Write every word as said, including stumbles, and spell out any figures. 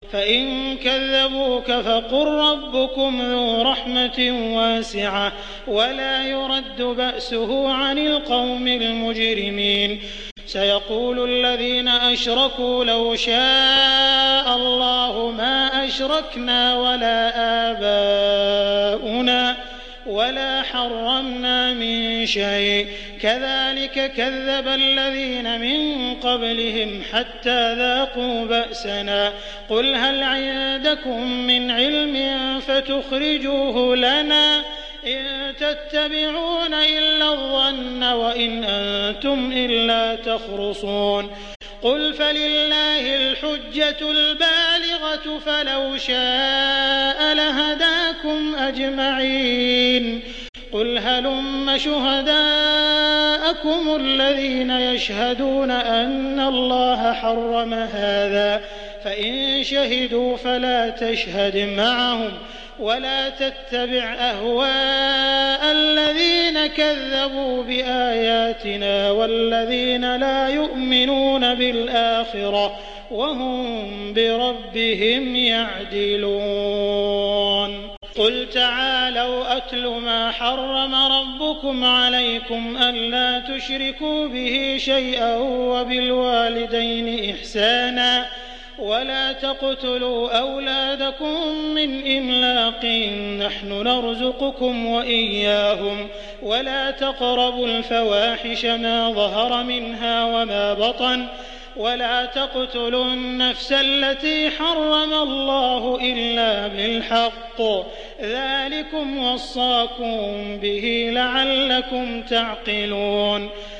فإن كذبوك فقل ربكم ذو رحمة واسعة ولا يرد بأسه عن القوم المجرمين سيقول الذين أشركوا لو شاء الله ما أشركنا ولا آباؤنا ولا حرمنا من شيء كذلك كذب الذين من قبلهم حتى ذاقوا بأسنا قل هل عندكم من علم فتخرجوه لنا إن تتبعون إلا الظن وإن أنتم إلا تخرصون قل فلله الحجة البالغة فلو شاء لهداكم أجمعين قل هلم شهداءكم الذين يشهدون أن الله حرم هذا فإن شهدوا فلا تشهد معهم ولا تتبع أهواء الذين كذبوا بآياتنا والذين لا يؤمنون بالآخرة وهم بربهم يعدلون قل تعالوا أتل ما حرم ربكم عليكم ألا تشركوا به شيئا وبالوالدين إحسانا ولا تقتلوا أولادكم من إملاق نحن نرزقكم وإياهم ولا تقربوا الفواحش ما ظهر منها وما بطن ولا تقتلوا النفس التي حرم الله إلا بالحق ذلكم وصاكم به لعلكم تعقلون